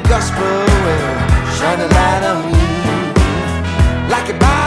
gospel will shine a light on you like a